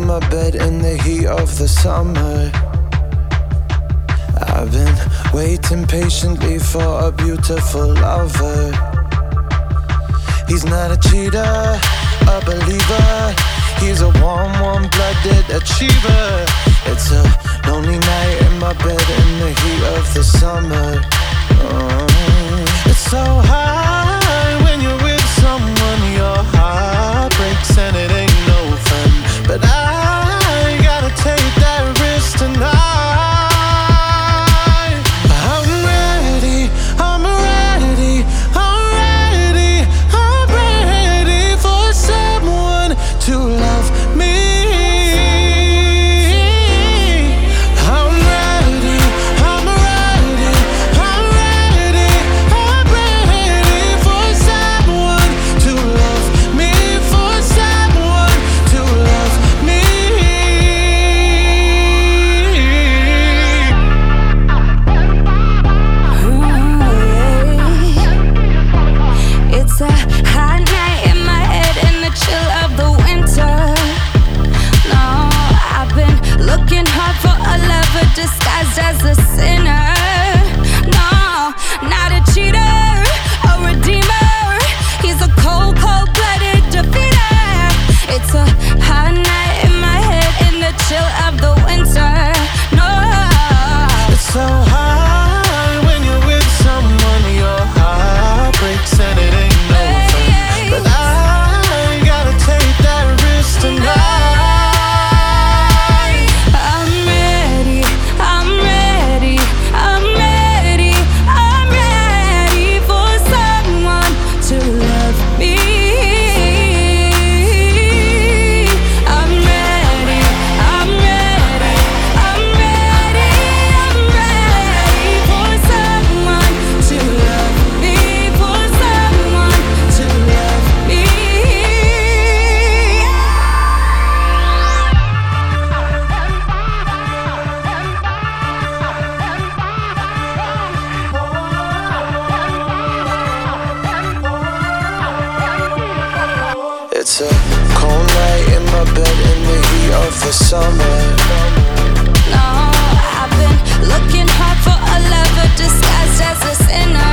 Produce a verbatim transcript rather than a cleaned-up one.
in my bed in the heat of the summer. I've been waiting patiently for a beautiful lover. He's not a cheater, a believer. He's a warm, warm-blooded achiever. It's a lonely night in my bed in the heat of the summer. Oh, it's so hard when you're with someone. Your heart breaks and it ain't no fun. But I gotta take that risk tonight. I'm ready, I'm ready, I'm ready, I'm ready for someone to love me. I'm ready, I'm ready, I'm ready, I'm ready for someone to love me, for someone to love me. It's a hot night in my head in the chill of the winter. No, I've been looking hard for a lover disguised as a sinner. No, not a cheater, a redeemer. He's a cold, cold-blooded defeater. It's a hot night in my head in the chill of the winter. No, It's so hard when you're with someone. Your heart breaks and it ain't no fun. But I gotta take that risk tonight. I'm ready, I'm ready, I'm ready, I'm ready for someone to love me. I'm ready, I'm ready, I'm ready, I'm ready for someone to love me, for someone to love me. It's a cold night in my bed in the heat of the summer. No, I've been looking hard for a lover disguised as a sinner.